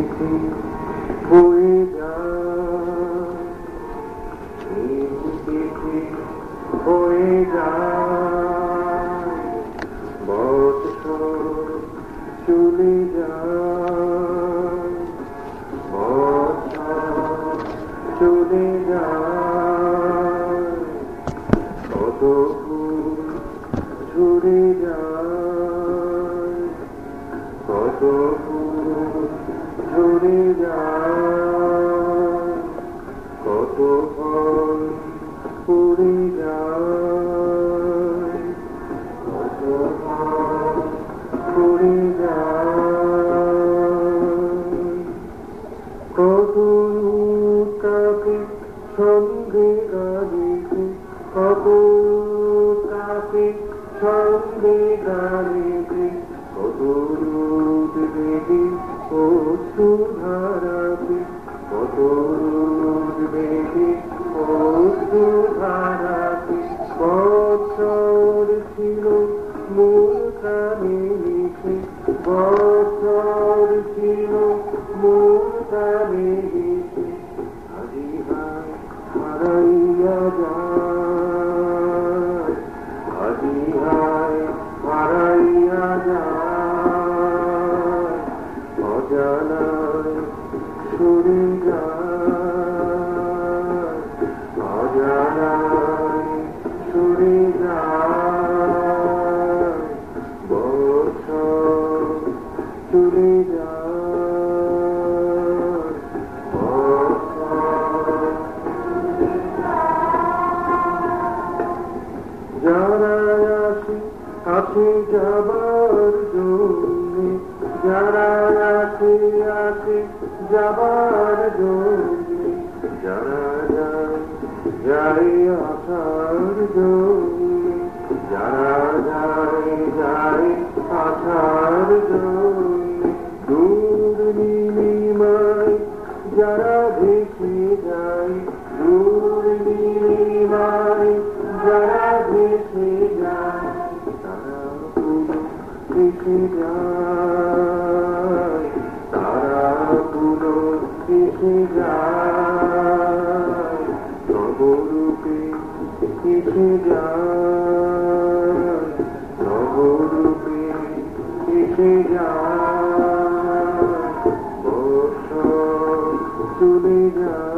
চিঠি বয়ে যায়, চিঠি বয়ে যায়, বৎসর চলে যায়, বৎসর চলে যায়, কত ফুল ঝরে যায়, কত ফুল ঝরে যায়, কত ফল পড়ে যায়, কত ফল পড়ে যায়, কত কাকে সঙ্গে গালিতে, কত কাকে সঙ্গে গালিতে, কত রোদ বেগে অশ্রু ধারাতে, কত রোদ বেগে অশ্রু ধারাতে, বৎসর ছিল মূল কানে লিখে, বৎসর ছিল মূল কানে লিখে, আজি হায় হারাইয়া যায়, আজি হায় হারাইয়া যায়, অজানায় সরে যায়, অজানায় সরে যায়, বৎসর চলে যায়, বৎসর। যারা আসে কাছে যাবার জন্যে, যারা আসে আসে যাবার জন্যে, যারা যায় যায় আসার জন্যে, যারা যায় যায় আসার জন্যে, দূর নীলিমায় যারা ভেসে যায়, দূর নীলিমায় যারা ভেসে যায়, তারা পুরো ভেসে যায়, তারা পুরো ভেসে যায়, নবরূপে ভেসে যায়, নবরূপে ভেসে যায়, বৎসর চলে যায়।